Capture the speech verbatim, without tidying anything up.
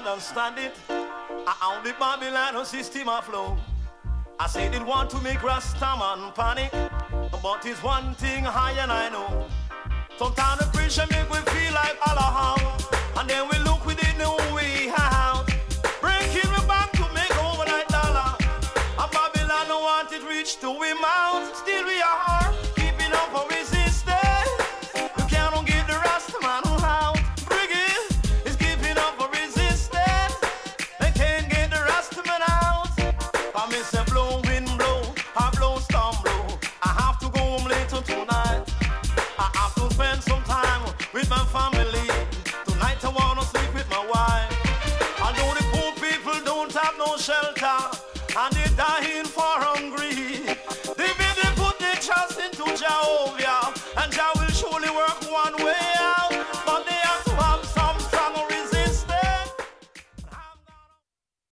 understand it. I own the Babylon system of flow. I said it want to make Rastaman panic, but it's one thing I and I know. Sometimes the pressure make we feel like Allah, and then we look with it new way out. Breaking we back to make overnight dollar. And Babylon don't want it reach to we mouth. Still we are keeping up our resistance. You can't get the Rastaman out. Brigade is keeping up our resistance. They can't get the Rastaman out. I miss a blow, wind blow, I blow, storm blow. I have to go home later tonight. I have to spend some time with my family. Tonight I wanna sleep with my wife. I know the poor people don't have no shelter, and they're dying for